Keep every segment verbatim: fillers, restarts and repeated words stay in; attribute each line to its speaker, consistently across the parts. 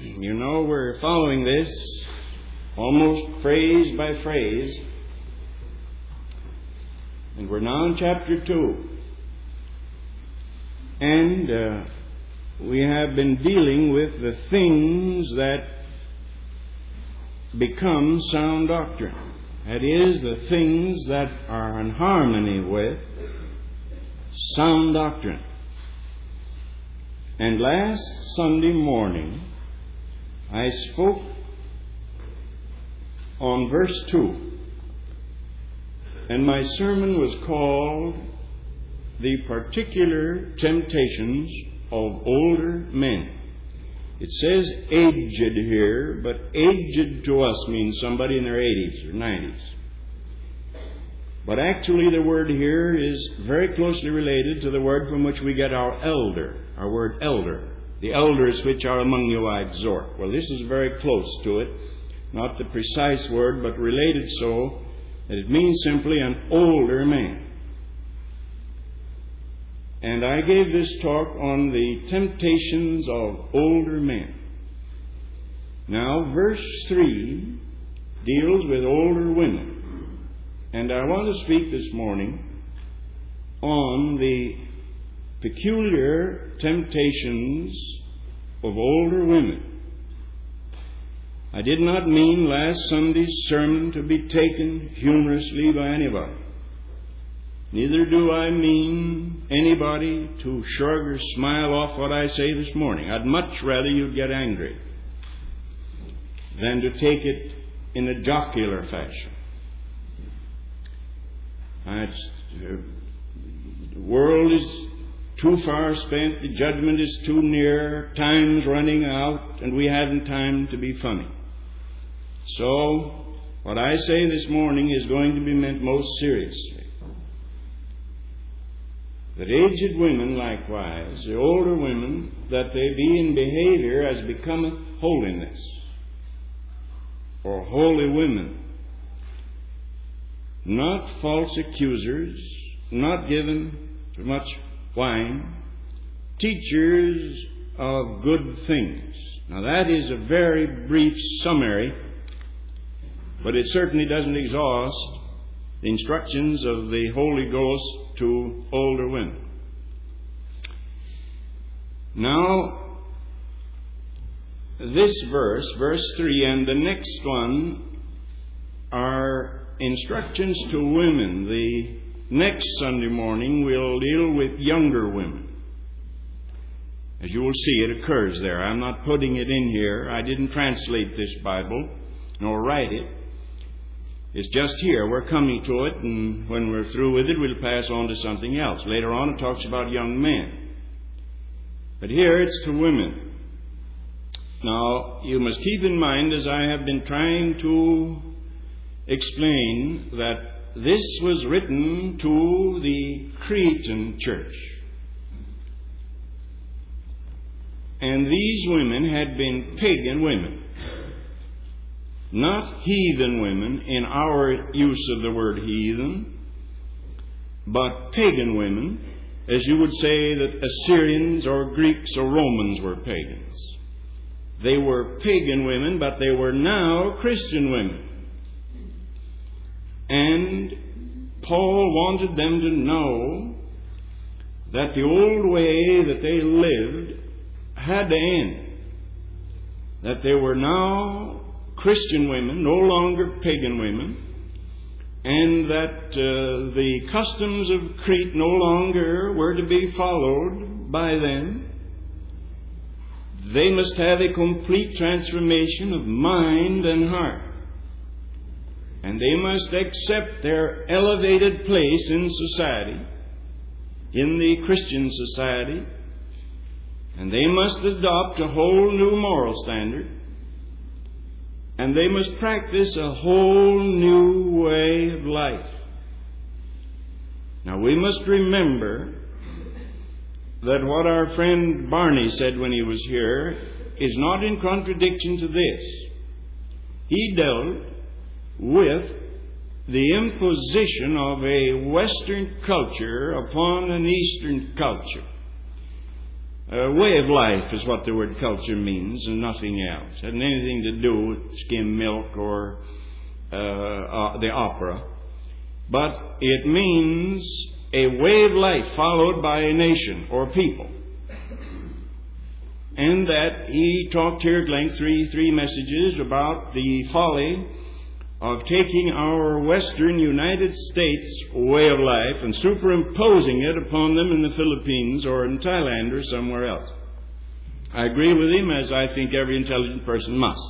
Speaker 1: You know, we're following this almost phrase by phrase, and we're now in chapter two. And uh, we have been dealing with the things that become sound doctrine. That is, the things that are in harmony with sound doctrine. And last Sunday morning, I spoke on verse two, and my sermon was called The Particular Temptations of Older Men. It says aged here, but aged to us means somebody in their eighties or nineties. But actually the word here is very closely related to the word from which we get our elder, our word elder. The elders which are among you I exhort. Well, this is very close to it. Not the precise word, but related so that it means simply an older man. And I gave this talk on the temptations of older men. Now, verse three deals with older women. And I want to speak this morning on the peculiar temptations of older women. I did not mean last Sunday's sermon to be taken humorously by anybody. Neither do I mean anybody to shrug or smile off what I say this morning. I'd much rather you'd get angry than to take it in a jocular fashion. It's, uh, the world is too far spent, the judgment is too near, time's running out, and we haven't time to be funny. So, what I say this morning is going to be meant most seriously. That aged women likewise, the older women, that they be in behavior as becometh holiness, or holy women, not false accusers, not given to much wine, teachers of good things. Now that is a very brief summary, but it certainly doesn't exhaust the instructions of the Holy Ghost to older women. Now, this verse, verse three, and the next one are instructions to women. The next Sunday morning we'll deal with younger women. As you will see, it occurs there. I'm not putting it in here. I didn't translate this Bible, nor write it. It's just here. We're coming to it, and when we're through with it, we'll pass on to something else. Later on, it talks about young men. But here, it's to women. Now, you must keep in mind, as I have been trying to explain, that this was written to the Cretan church. And these women had been pagan women. Not heathen women in our use of the word heathen, but pagan women, as you would say that Assyrians or Greeks or Romans were pagans. They were pagan women, but they were now Christian women. And Paul wanted them to know that the old way that they lived had to end. That they were now Christian women, no longer pagan women, and that uh, the customs of Crete no longer were to be followed by them. They must have a complete transformation of mind and heart. And they must accept their elevated place in society, in the Christian society, and they must adopt a whole new moral standard. And they must practice a whole new way of life. Now we must remember that what our friend Barney said when he was here is not in contradiction to this. He dealt with the imposition of a Western culture upon an Eastern culture. Uh, way of life is what the word culture means, and nothing else. It hadn't anything to do with skim milk or uh, uh, the opera. But it means a way of life followed by a nation or people. And that he talked here at length, three, three messages, about the folly of taking our Western United States way of life and superimposing it upon them in the Philippines or in Thailand or somewhere else. I agree with him, as I think every intelligent person must.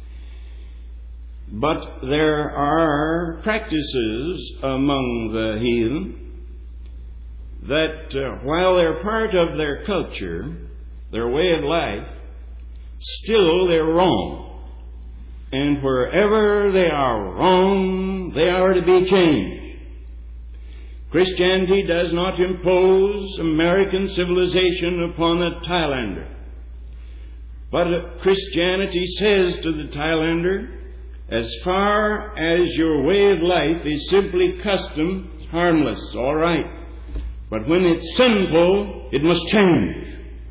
Speaker 1: But there are practices among the heathen that, uh, while they're part of their culture, their way of life, still they're wrong. And wherever they are wrong, they are to be changed. Christianity does not impose American civilization upon the Thailander. But Christianity says to the Thailander, as far as your way of life is simply custom, it's harmless, all right. But when it's sinful, it must change.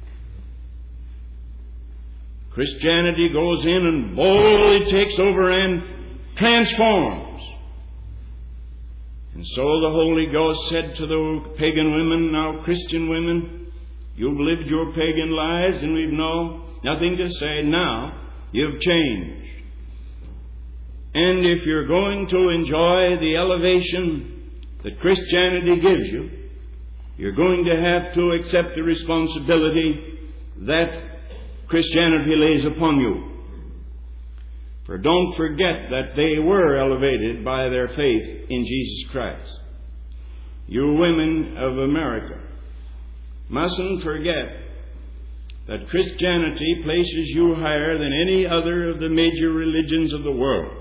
Speaker 1: Christianity goes in and boldly takes over and transforms. And so the Holy Ghost said to the pagan women, now Christian women, you've lived your pagan lives and we've no nothing to say. Now you've changed. And if you're going to enjoy the elevation that Christianity gives you, you're going to have to accept the responsibility that Christianity lays upon you. For don't forget that they were elevated by their faith in Jesus Christ. You women of America mustn't forget that Christianity places you higher than any other of the major religions of the world.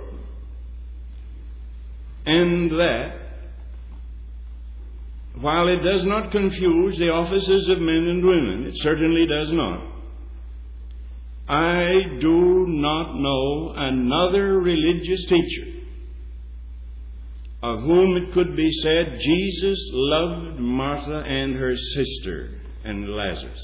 Speaker 1: And that, while it does not confuse the offices of men and women, it certainly does not. I do not know another religious teacher of whom it could be said Jesus loved Martha and her sister and Lazarus.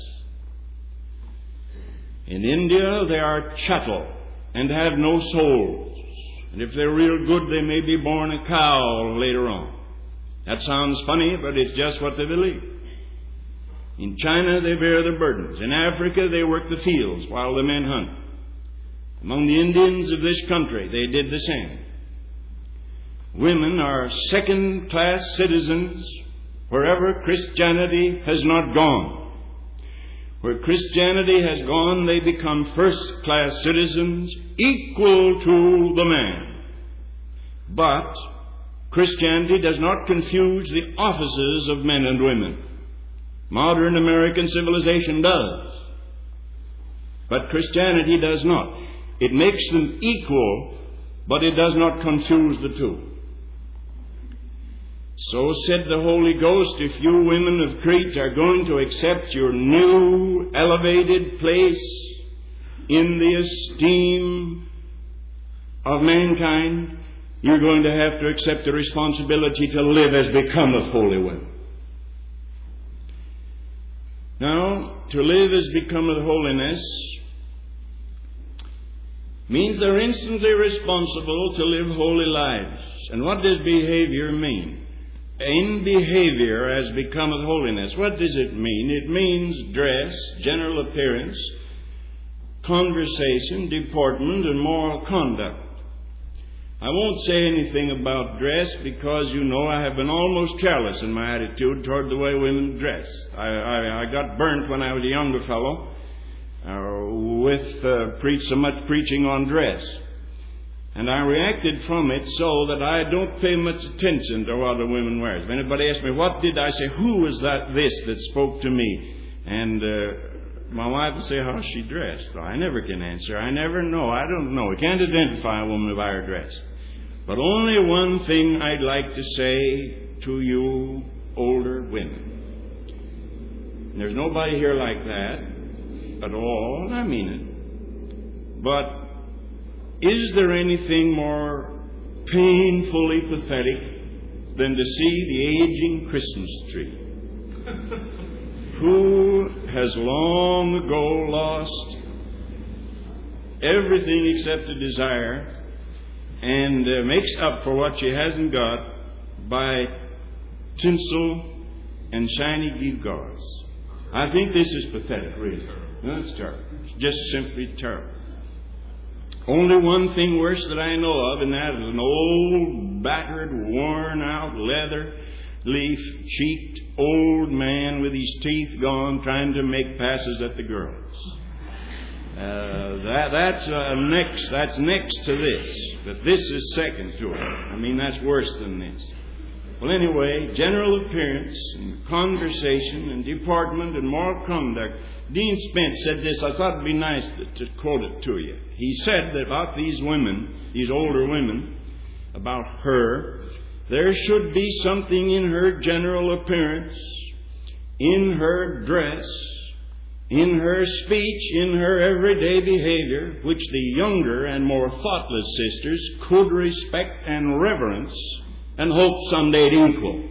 Speaker 1: In India they are chattel and have no souls. And if they're real good, they may be born a cow later on. That sounds funny, but it's just what they believe. In China, they bear the burdens. In Africa, they work the fields while the men hunt. Among the Indians of this country, they did the same. Women are second-class citizens wherever Christianity has not gone. Where Christianity has gone, they become first-class citizens equal to the man. But Christianity does not confuse the offices of men and women. Modern American civilization does. But Christianity does not. It makes them equal, but it does not confuse the two. So said the Holy Ghost, if you women of Crete are going to accept your new elevated place in the esteem of mankind, you're going to have to accept the responsibility to live as becometh holy women. Now, to live as becometh holiness means they're instantly responsible to live holy lives. And what does behavior mean? In behavior as becometh holiness, what does it mean? It means dress, general appearance, conversation, deportment, and moral conduct. I won't say anything about dress because, you know, I have been almost careless in my attitude toward the way women dress. I, I, I got burnt when I was a younger fellow uh, with uh, preach, so much preaching on dress. And I reacted from it so that I don't pay much attention to what a woman wears. If anybody asks me, what did I say? Who was that this that spoke to me? And uh, my wife would say, how she dressed. Well, I never can answer. I never know. I don't know. We can't identify a woman by her dress. But only one thing I'd like to say to you older women. And there's nobody here like that at all, and I mean it. But is there anything more painfully pathetic than to see the aging Christmas tree? who has long ago lost everything except a desire and uh, makes up for what she hasn't got by tinsel and shiny gewgaws. I think this is pathetic, really. No, it's terrible. It's just simply terrible. Only one thing worse that I know of, and that is an old, battered, worn-out, leather-leaf-cheeked old man with his teeth gone trying to make passes at the girls. Uh, that, that's uh, next. That's next to this, but this is second to it. I mean, that's worse than this. Well, anyway, general appearance and conversation and deportment and moral conduct. Dean Spence said this. I thought it'd be nice to, to quote it to you. He said that about these women, these older women, about her, there should be something in her general appearance, in her dress, in her speech, in her everyday behavior, which the younger and more thoughtless sisters could respect and reverence and hope someday to equal.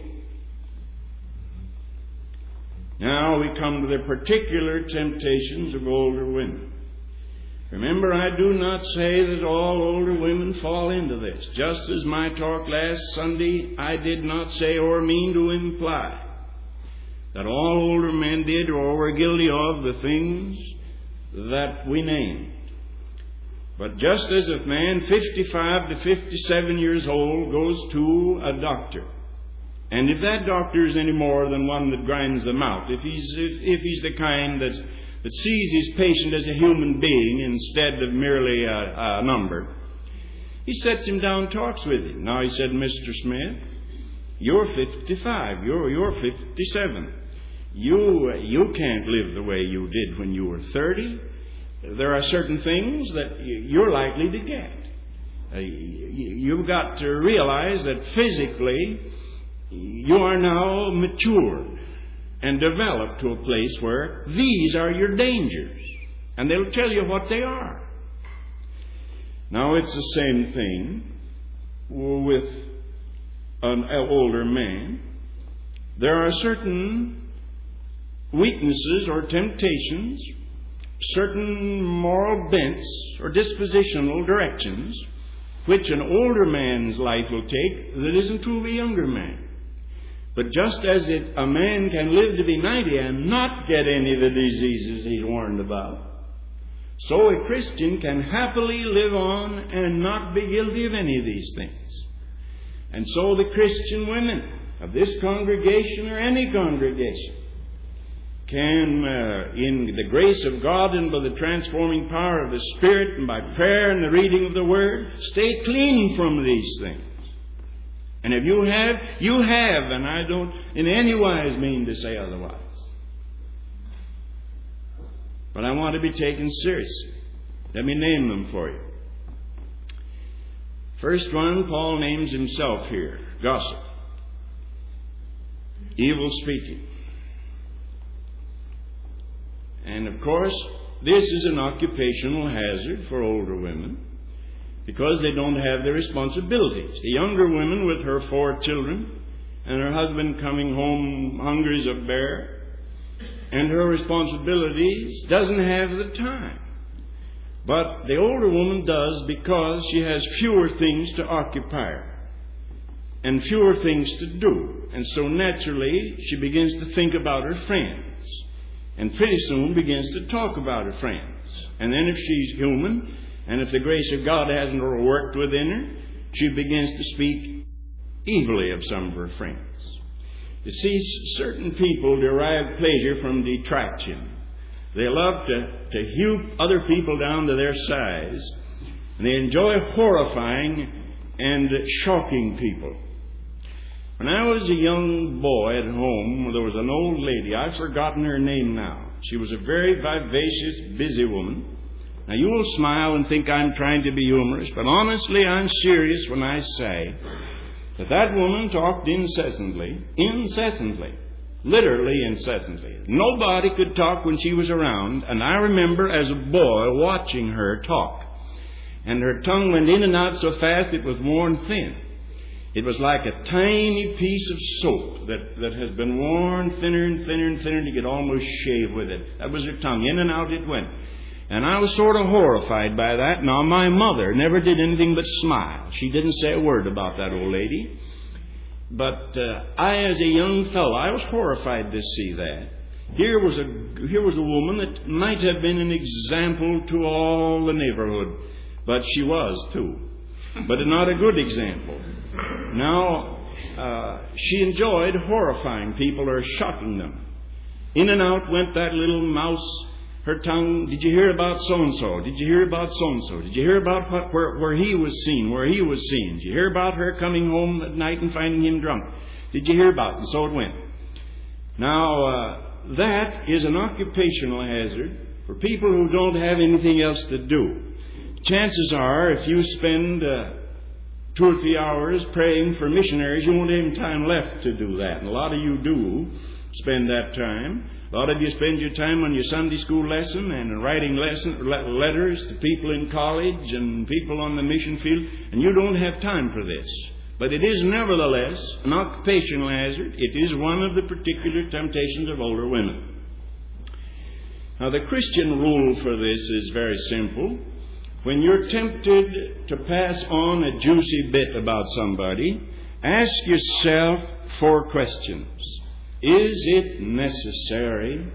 Speaker 1: Now we come to the particular temptations of older women. Remember, I do not say that all older women fall into this. Just as my talk last Sunday, I did not say or mean to imply that all older men did or were guilty of the things that we named. But just as a man fifty-five to fifty-seven years old goes to a doctor, and if that doctor is any more than one that grinds them out, if he's if, if he's the kind that's, that sees his patient as a human being instead of merely a, a number, he sets him down, talks with him. Now he said, Mister Smith, you're fifty-five, you're you're fifty-seven. You you can't live the way you did when you were thirty. There are certain things that you're likely to get. Uh, you've got to realize that physically you are now matured and developed to a place where these are your dangers. And they'll tell you what they are. Now it's the same thing with an older man. There are certain weaknesses or temptations, certain moral bents or dispositional directions which an older man's life will take that isn't true of a younger man. But just as it, a man can live to be ninety and not get any of the diseases he's warned about, so a Christian can happily live on and not be guilty of any of these things. And so the Christian women of this congregation or any congregation can, uh, in the grace of God and by the transforming power of the Spirit and by prayer and the reading of the Word, stay clean from these things. And if you have, you have, and I don't in any wise mean to say otherwise. But I want to be taken seriously. Let me name them for you. First one, Paul names himself here. Gossip. Evil speaking. And of course, this is an occupational hazard for older women because they don't have their responsibilities. The younger woman with her four children and her husband coming home hungry as a bear and her responsibilities doesn't have the time. But the older woman does because she has fewer things to occupy her and fewer things to do. And so naturally she begins to think about her friends. And pretty soon begins to talk about her friends. And then if she's human, and if the grace of God hasn't worked within her, she begins to speak evilly of some of her friends. You see, certain people derive pleasure from detraction. They love to, to hew other people down to their size. And they enjoy horrifying and shocking people. When I was a young boy at home, there was an old lady. I've forgotten her name now. She was a very vivacious, busy woman. Now, you will smile and think I'm trying to be humorous, but honestly, I'm serious when I say that that woman talked incessantly, incessantly, literally incessantly. Nobody could talk when she was around, and I remember as a boy watching her talk. And her tongue went in and out so fast it was worn thin. It was like a tiny piece of soap that, that has been worn thinner and thinner and thinner, and you could almost shave with it. That was her tongue. In and out it went. And I was sort of horrified by that. Now, my mother never did anything but smile. She didn't say a word about that old lady. But uh, I, as a young fellow, I was horrified to see that. Here was a here was a woman that might have been an example to all the neighborhood, but she was too, but not a good example. Now, uh, she enjoyed horrifying people or shocking them. In and out went that little mouse. Her tongue, did you hear about so-and-so? Did you hear about so-and-so? Did you hear about what, where, where he was seen, where he was seen? Did you hear about her coming home at night and finding him drunk? Did you hear about it? And so it went. Now, uh, that is an occupational hazard for people who don't have anything else to do. Chances are, if you spend uh, two or three hours praying for missionaries, you won't have any time left to do that. And a lot of you do spend that time. A lot of you spend your time on your Sunday school lesson and writing lesson, letters to people in college and people on the mission field, and you don't have time for this. But it is nevertheless an occupational hazard. It is one of the particular temptations of older women. Now, the Christian rule for this is very simple. When you're tempted to pass on a juicy bit about somebody, ask yourself four questions. Is it necessary?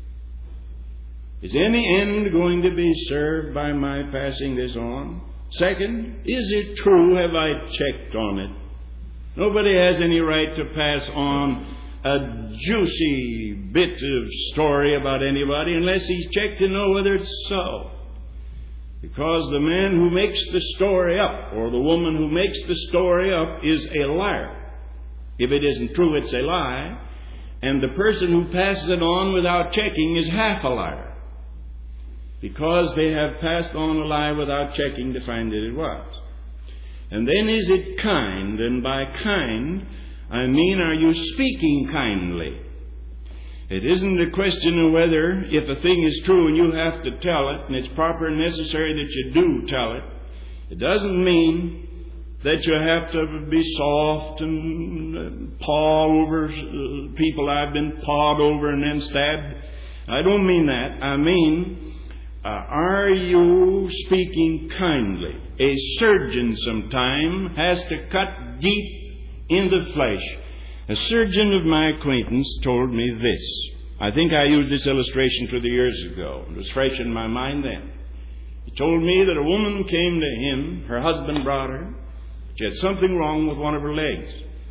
Speaker 1: Is any end going to be served by my passing this on? Second, is it true? Have I checked on it? Nobody has any right to pass on a juicy bit of story about anybody unless he's checked to know whether it's so. Because the man who makes the story up, or the woman who makes the story up, is a liar. If it isn't true, it's a lie. And the person who passes it on without checking is half a liar, because they have passed on a lie without checking to find that it was. And then, is it kind? And by kind, I mean, are you speaking kindly? It isn't a question of whether, if a thing is true and you have to tell it, and it's proper and necessary that you do tell it. It doesn't mean that you have to be soft and paw over people I've been pawed over and then stabbed. I don't mean that. I mean, uh, are you speaking kindly? A surgeon sometime has to cut deep into flesh. A surgeon of my acquaintance told me this. I think I used this illustration thirty years ago. It was fresh in my mind then. He told me that a woman came to him, her husband brought her. She had something wrong with one of her legs.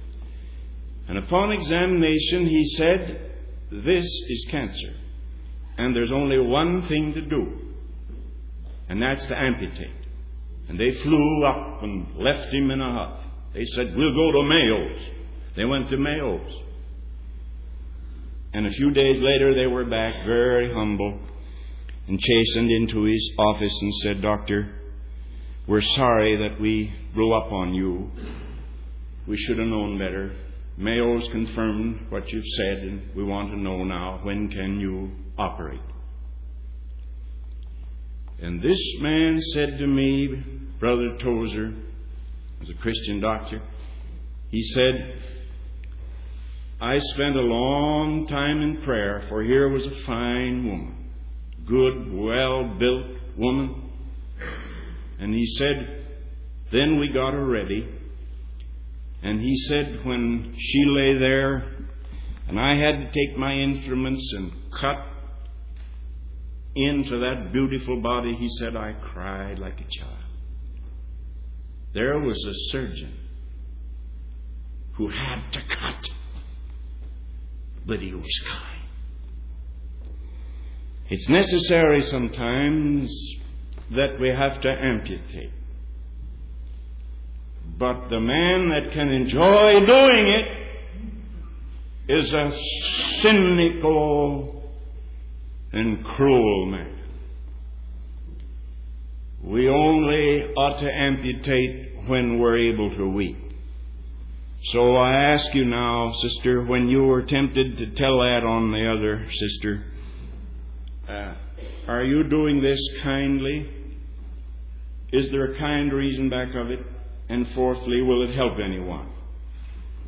Speaker 1: And upon examination, he said, this is cancer. And there's only one thing to do. And that's to amputate. And they flew up and left him in a huff. They said, we'll go to Mayo's. They went to Mayo's. And a few days later, they were back, very humble, and chastened into his office and said, Doctor, we're sorry that we grew up on you. We should have known better. Mayo's confirmed what you've said, and we want to know now, when can you operate? And this man said to me, Brother Tozer, as a Christian doctor, he said, I spent a long time in prayer, for here was a fine woman, good, well-built woman. And he said, then we got her ready. And he said, when she lay there, and I had to take my instruments and cut into that beautiful body, he said, I cried like a child. There was a surgeon who had to cut, but he was kind. It's necessary sometimes that we have to amputate. But the man that can enjoy doing it is a cynical and cruel man. We only ought to amputate when we're able to weep. So I ask you now, sister, when you were tempted to tell that on the other sister, uh, are you doing this kindly? Is there a kind reason back of it? And fourthly, will it help anyone?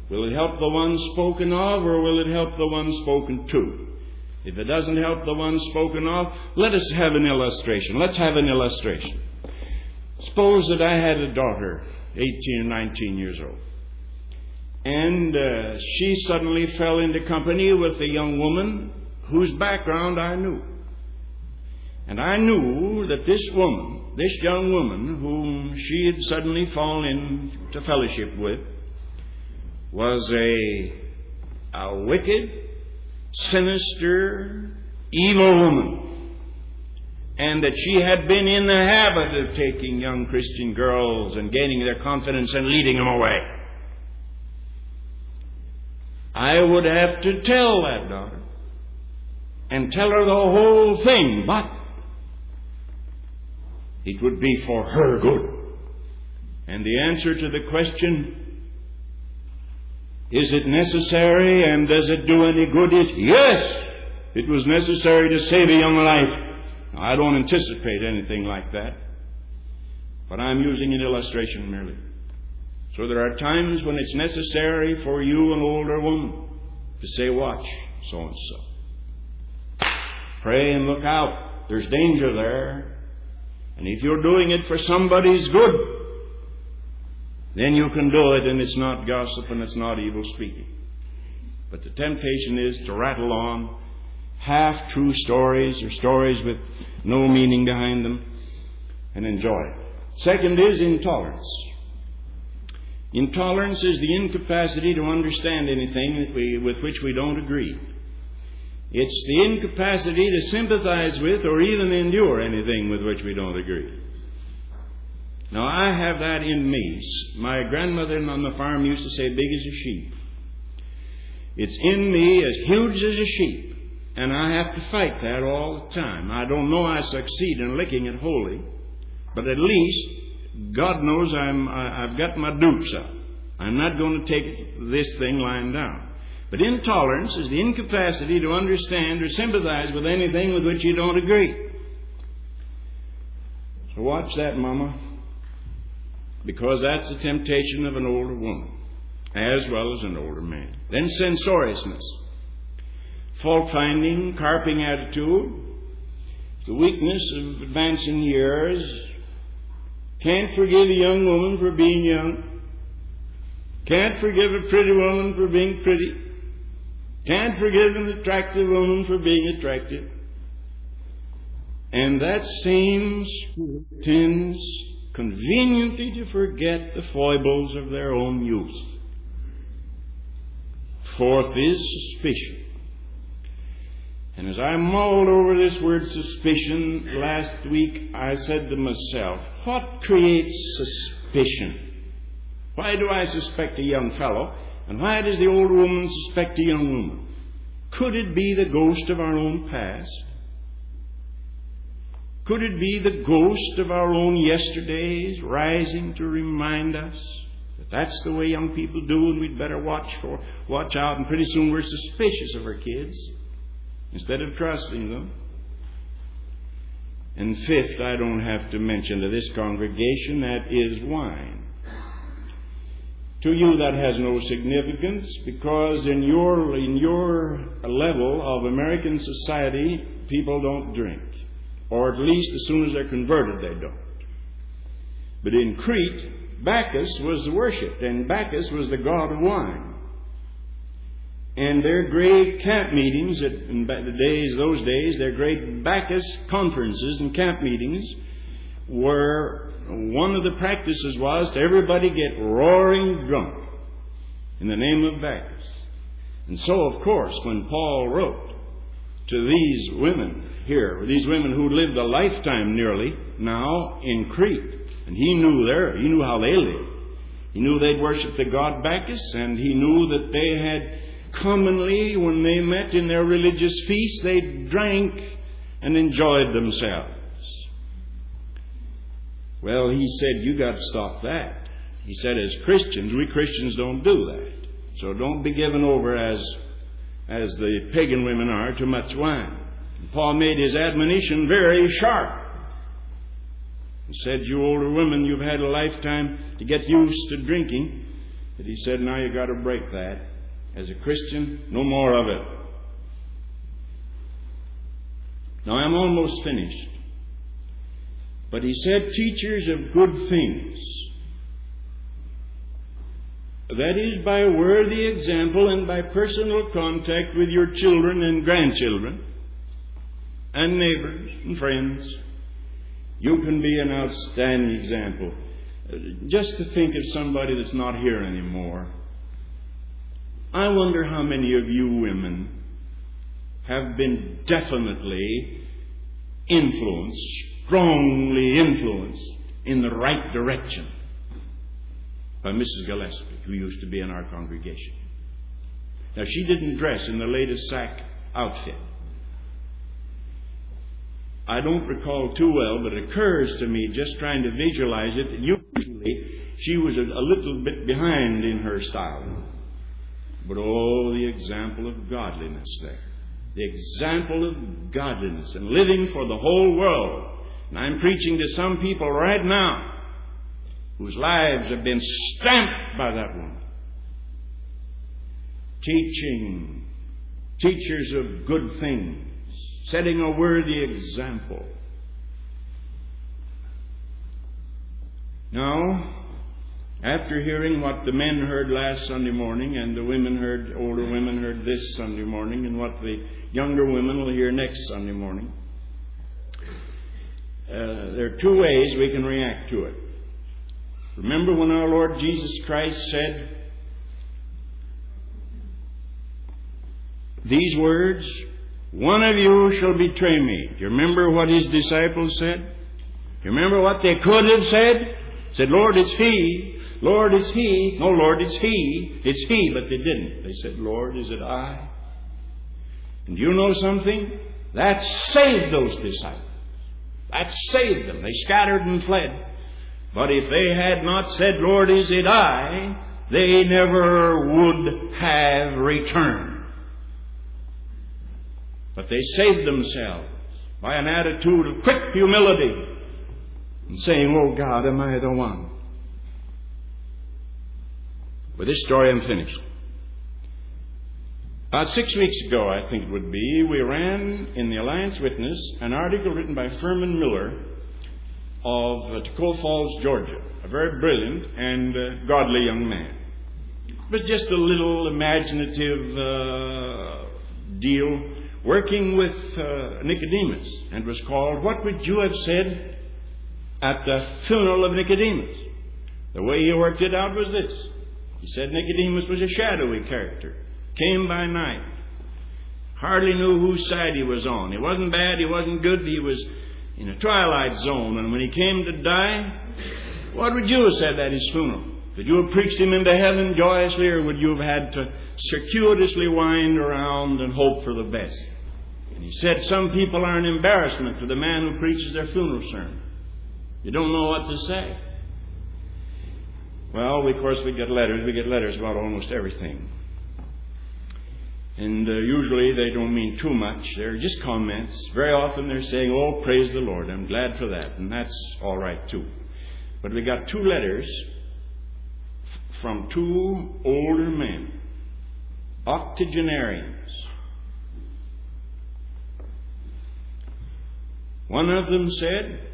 Speaker 1: Will it help the one spoken of, or will it help the one spoken to? If it doesn't help the one spoken of, let us have an illustration. Let's have an illustration. Suppose that I had a daughter, eighteen or nineteen years old, and uh, she suddenly fell into company with a young woman whose background I knew. And I knew that this woman, this young woman whom she had suddenly fallen into fellowship with, was a, a wicked, sinister, evil woman. And that she had been in the habit of taking young Christian girls and gaining their confidence and leading them away. I would have to tell that daughter and tell her the whole thing, but it would be for her good. And the answer to the question, is it necessary and does it do any good? Is yes, it was necessary to save a young life. Now, I don't anticipate anything like that, but I'm using an illustration merely. So there are times when it's necessary for you, an older woman, to say, watch so-and-so. Pray and look out. There's danger there. And if you're doing it for somebody's good, then you can do it, and it's not gossip and it's not evil speaking. But the temptation is to rattle on half-true stories or stories with no meaning behind them and enjoy it. Second is intolerance. Intolerance is the incapacity to understand anything that we, with which we don't agree. It's the incapacity to sympathize with or even endure anything with which we don't agree. Now, I have that in me. My grandmother on the farm used to say, big as a sheep. It's in me as huge as a sheep. And I have to fight that all the time. I don't know I succeed in licking it wholly, but at least God knows I'm, I, I've got my dukes up. I'm not going to take this thing lying down. But intolerance is the incapacity to understand or sympathize with anything with which you don't agree. So watch that, Mama, because that's the temptation of an older woman as well as an older man. Then censoriousness. Fault-finding, carping attitude, the weakness of advancing years. Can't forgive a young woman for being young. Can't forgive a pretty woman for being pretty. Can't forgive an attractive woman for being attractive. And that same spirit tends conveniently to forget the foibles of their own youth. Fourth is suspicion. And as I mulled over this word suspicion last week, I said to myself, what creates suspicion? Why do I suspect a young fellow, and why does the old woman suspect a young woman? Could it be the ghost of our own past? Could it be the ghost of our own yesterdays rising to remind us that that's the way young people do, and we'd better watch for, watch out, and pretty soon we're suspicious of our kids instead of trusting them? And fifth, I don't have to mention to this congregation, that is wine. To you that has no significance, because in your in your level of American society, people don't drink. Or at least as soon as they're converted, they don't. But in Crete, Bacchus was worshipped, and Bacchus was the god of wine. And their great camp meetings, in the days, those days, their great Bacchus conferences and camp meetings were, one of the practices was to everybody get roaring drunk in the name of Bacchus. And so, of course, when Paul wrote to these women here, these women who lived a lifetime nearly now in Crete, and he knew their, he knew how they lived. He knew they'd worship the god Bacchus, and he knew that they had commonly, when they met in their religious feasts, they drank and enjoyed themselves. Well, he said, you got to stop that. He said, as Christians, we Christians don't do that. So don't be given over as, as the pagan women are to much wine. And Paul made his admonition very sharp. He said, you older women, you've had a lifetime to get used to drinking. that he said, now you've got to break that. As a Christian, no more of it. Now I'm almost finished. But he said, teachers of good things. That is by worthy example and by personal contact with your children and grandchildren and neighbors and friends. You can be an outstanding example. Just to think of somebody that's not here anymore. I wonder how many of you women have been definitely influenced, strongly influenced in the right direction by Missus Gillespie, who used to be in our congregation. Now, she didn't dress in the latest sack outfit. I don't recall too well, but it occurs to me, just trying to visualize it, that usually she was a, a little bit behind in her style. But oh, the example of godliness there. The example of godliness and living for the whole world. And I'm preaching to some people right now whose lives have been stamped by that woman. Teaching, teachers of good things, setting a worthy example. Now, after hearing what the men heard last Sunday morning, and the women heard, older women heard this Sunday morning, and what the younger women will hear next Sunday morning, uh, there are two ways we can react to it. Remember when our Lord Jesus Christ said these words, one of you shall betray me. Do you remember what his disciples said? Do you remember what they could have said? Said, Lord, it's he. Lord, it's he. No, Lord, it's he. It's he, but they didn't. They said, Lord, is it I? And you know something? That saved those disciples. That saved them. They scattered and fled. But if they had not said, Lord, is it I? They never would have returned. But they saved themselves by an attitude of quick humility and saying, oh God, am I the one? With this story, I'm finished. About six weeks ago, I think it would be, we ran in the Alliance Witness an article written by Furman Miller of uh, Tacoma Falls, Georgia. A very brilliant and uh, godly young man. It was just a little imaginative uh, deal working with uh, Nicodemus, and was called, What Would You Have Said at the Funeral of Nicodemus? The way he worked it out was this. He said Nicodemus was a shadowy character, came by night, hardly knew whose side he was on. He wasn't bad, he wasn't good, he was in a twilight zone. And when he came to die, what would you have said at his funeral? Could you have preached him into heaven joyously, or would you have had to circuitously wind around and hope for the best? And he said some people are an embarrassment to the man who preaches their funeral sermon. You don't know what to say. Well, of course, we get letters. We get letters about almost everything. And uh, usually they don't mean too much. They're just comments. Very often they're saying, oh, praise the Lord. I'm glad for that. And that's all right, too. But we got two letters from two older men, octogenarians. One of them said,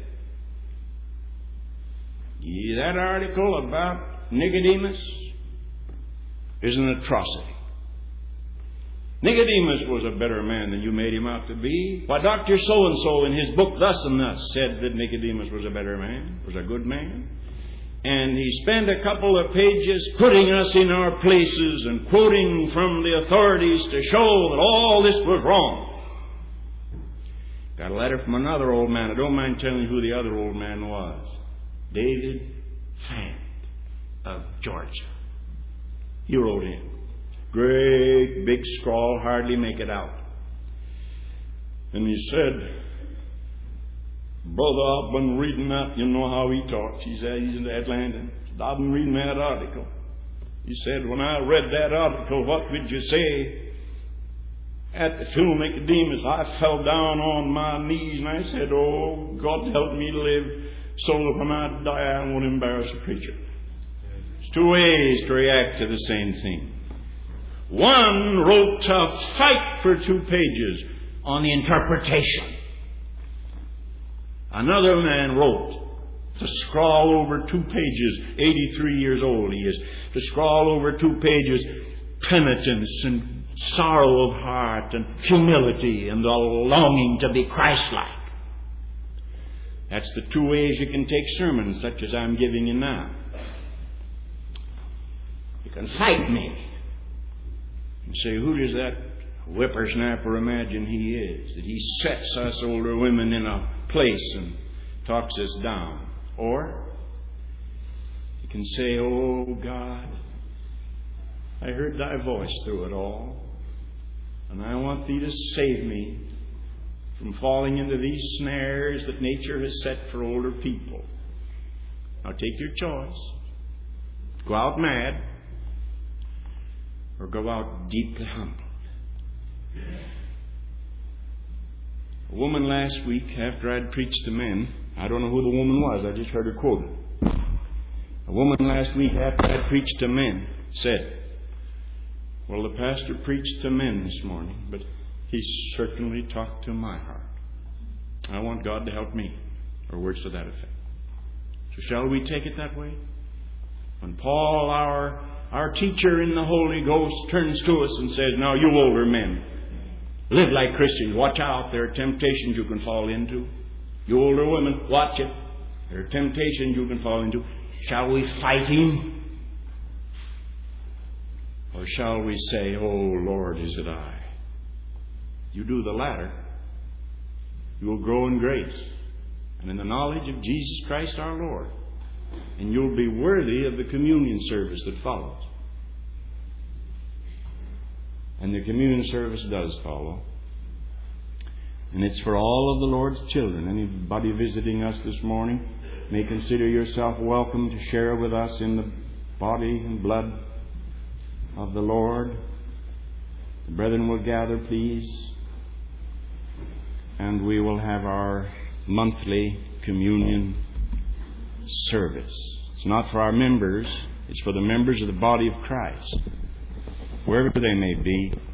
Speaker 1: yeah, that article about Nicodemus is an atrocity. Nicodemus was a better man than you made him out to be. Why, Doctor So-and-so in his book Thus and Thus said that Nicodemus was a better man, was a good man. And he spent a couple of pages putting us in our places and quoting from the authorities to show that all this was wrong. Got a letter from another old man. I don't mind telling you who the other old man was. David Fant of Georgia. He wrote in. Great big scrawl, hardly make it out. And he said, Brother, I've been reading that. You know how he talks. He said he's in Atlanta. I've been reading that article. He said, when I read that article, what would you say? At the funeral of Nicodemus, I fell down on my knees and I said, oh, God help me live so that when I die I won't embarrass a preacher. two ways to react to the same thing. One wrote to fight for two pages on the interpretation. Another man wrote to scrawl over two pages, eighty-three years old he is, to scrawl over two pages penitence and sorrow of heart and humility and the longing to be Christ-like. That's the two ways you can take sermons such as I'm giving you now. You can fight me and say, who does that whippersnapper imagine he is, that he sets us older women in a place and talks us down? Or you can say, oh God, I heard thy voice through it all, and I want thee to save me from falling into these snares that nature has set for older people. Now take your choice. Go out mad, or go out deeply humbled. A woman last week, after I'd preached to men, I don't know who the woman was, I just heard her quoted. A woman last week, after I'd preached to men, said, well, the pastor preached to men this morning, but he certainly talked to my heart. I want God to help me, or words to that effect. So shall we take it that way? When Paul, our Our teacher in the Holy Ghost, turns to us and says, now you older men, live like Christians. Watch out. There are temptations you can fall into. You older women, watch it. There are temptations you can fall into. Shall we fight him? Or shall we say, oh Lord, is it I? You do the latter, you will grow in grace and in the knowledge of Jesus Christ our Lord. And you'll be worthy of the communion service that follows. And the communion service does follow. And it's for all of the Lord's children. Anybody visiting us this morning may consider yourself welcome to share with us in the body and blood of the Lord. The brethren will gather, please. And we will have our monthly communion service. It's not for our members, it's for the members of the body of Christ, wherever they may be.